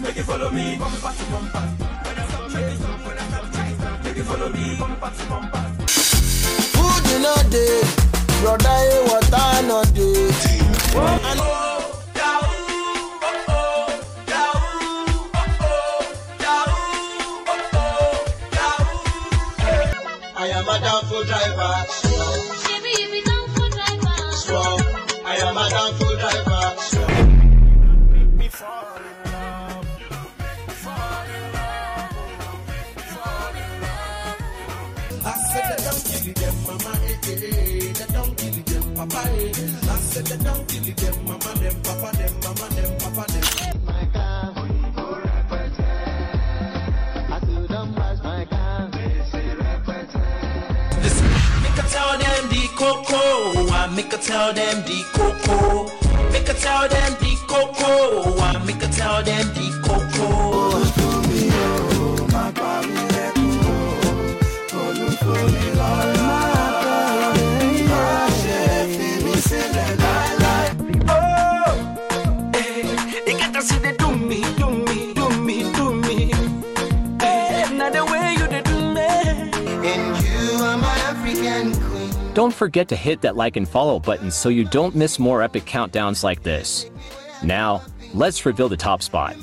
Make you follow me, bumper to bumper. When I stop, make you stop. When I stop, make you stop. Make you follow me, bumper to bumper. Food in a day, brother, what I not day. I am a downful driver. Strong. I am a downful driver. Strong. Me fall in love. Fall in love. I said that don't kill them, mama. That don't kill them, papa. I said that don't kill them, mama. Them, papa. Them, mama. Them, papa. Them. My car, I do them pass my car. Make a tell them the cocoa, I make a tell them the cocoa. Make a tell them the cocoa, I make a tell them the cocoa. They got to see they do me. Now the way you do me. And you are my African queen. Don't forget to hit that like and follow button so you don't miss more epic countdowns like this. Now, let's reveal the top spot.